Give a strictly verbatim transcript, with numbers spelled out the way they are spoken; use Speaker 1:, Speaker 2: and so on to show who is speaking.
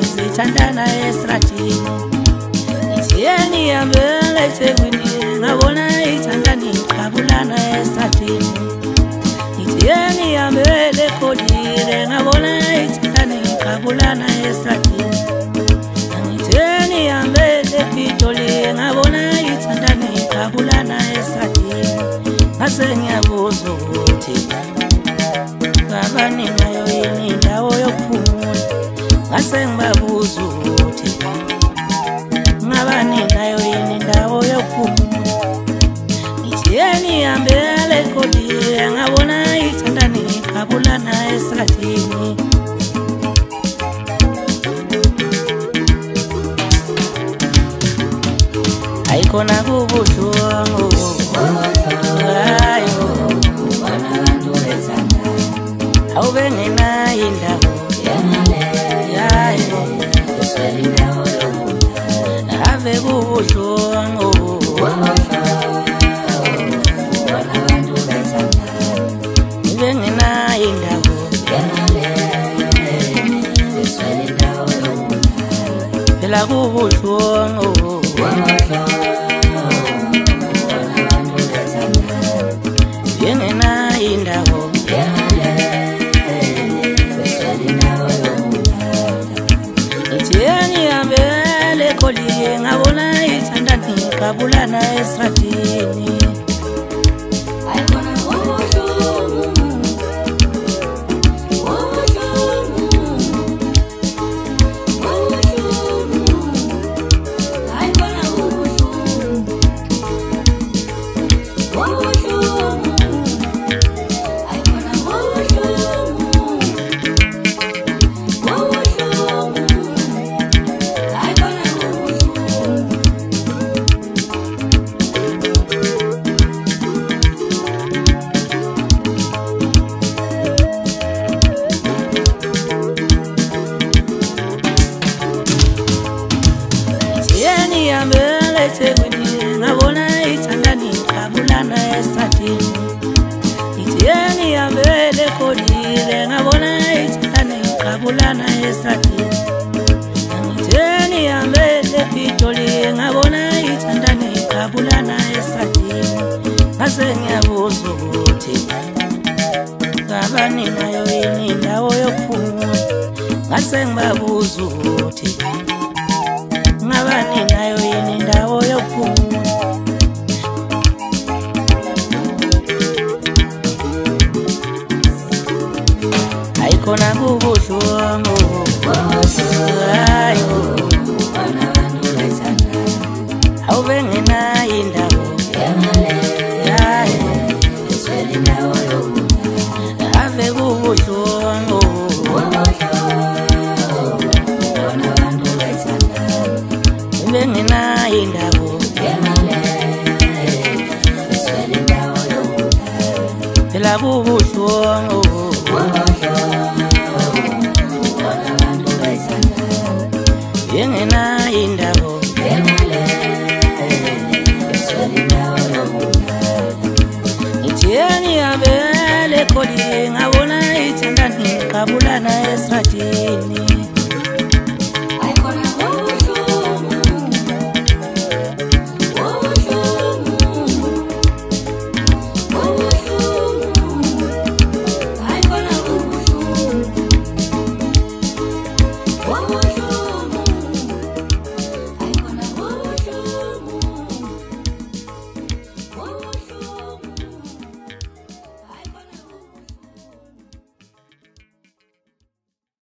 Speaker 1: zithandana esratini. Ngithiyeni ihambele eThekwini ngabona ithandani iqabulana esratini. Ngithiyeni ihambele eGoli ngabona ithandani iqabulana esratini. Ngithiyeni ihambele ePitoli ngabona ithandani iqabulana esratini. Ngase ngiyabuza ukuthi ngabani nayo yini indawo yokuphumula. Ngase ngibabuza ukuthi ngabani nayo yini indawo yokuphumula. Ngithiyeni ihambele eGoli ngabona ithandani iqabulana esratini. Ayikhona kubuhlungu hayi ubona abantu bezana awube ngenayo indawo yayi uswele indawo yokuphumula. Ave kubuhlungu ubona abantu bezana ube ngenayo indawo uswele indawo yokuphumula. Phela kubuhlungu ngabona ithandani iqabulana esratini. Ayibona ubuhlungu ubuhlungu ubuhlungu ayibona ubuhlungu ubuhlungu ayibona ubuhlungu ihambele eThekwini ngabona ithandani iqabulana esratini. Ngithiyeni ihambele eGoli ngabona ithandani iqabulana esratini. Ngithiyeni ihambele ePitoli ngabona ithandani iqabulana esratini. Ngase ngiyabuza ukuthi ngabani nayo yini indawo yokuphumula. Ngase ngibabuza ukuthi ngabani nayo yini indawo yokuphumula. Ayikhona kubuhlungu hayi ubona abantu bezana awube ngenayo indawo yayi uswele indawo yokuphumula. Ave kubuhlungu ube ngenayo indawo uswele indawo yokuphumula. Phela kubuhlungu yengenayo indawo uswele indawo yokuphumula. Ngithiyeni ihambele eGoli ngabona ithandani iqabulana esratini.